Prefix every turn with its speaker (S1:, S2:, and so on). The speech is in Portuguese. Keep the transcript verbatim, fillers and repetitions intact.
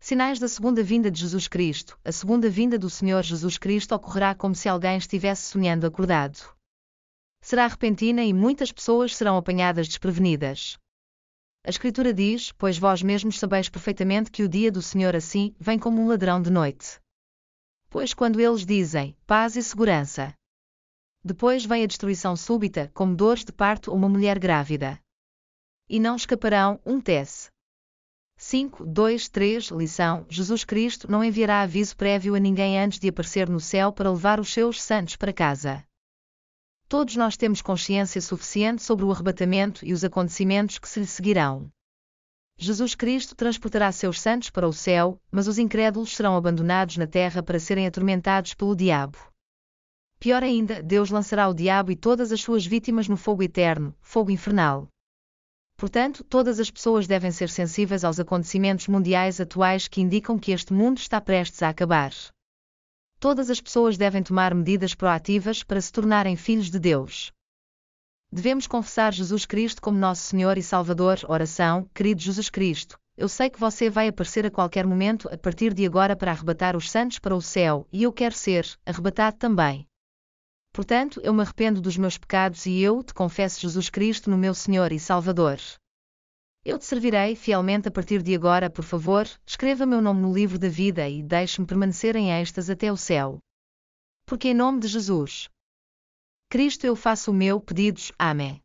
S1: Sinais da segunda vinda de Jesus Cristo. A segunda vinda do Senhor Jesus Cristo ocorrerá como se alguém estivesse sonhando acordado. Será repentina e muitas pessoas serão apanhadas desprevenidas. A Escritura diz: pois vós mesmos sabeis perfeitamente que o dia do Senhor assim vem como um ladrão de noite. Pois quando eles dizem paz e segurança, depois vem a destruição súbita, como dores de parto ou uma mulher grávida. E não escaparão. um Tess. cinco, dois, três Lição: Jesus Cristo não enviará aviso prévio a ninguém antes de aparecer no céu para levar os seus santos para casa. Todos nós temos consciência suficiente sobre o arrebatamento e os acontecimentos que se lhe seguirão. Jesus Cristo transportará seus santos para o céu, mas os incrédulos serão abandonados na terra para serem atormentados pelo diabo. Pior ainda, Deus lançará o diabo e todas as suas vítimas no fogo eterno, fogo infernal. Portanto, todas as pessoas devem ser sensíveis aos acontecimentos mundiais atuais que indicam que este mundo está prestes a acabar. Todas as pessoas devem tomar medidas proativas para se tornarem filhos de Deus. Devemos confessar Jesus Cristo como nosso Senhor e Salvador. Oração: querido Jesus Cristo, eu sei que você vai aparecer a qualquer momento a partir de agora para arrebatar os santos para o céu, e eu quero ser arrebatado também. Portanto, eu me arrependo dos meus pecados e eu te confesso Jesus Cristo no meu Senhor e Salvador. Eu te servirei fielmente a partir de agora. Por favor, escreva meu nome no livro da vida e deixe-me permanecer em êxtase até o céu. Porque em nome de Jesus Cristo eu faço o meu pedido. Amém.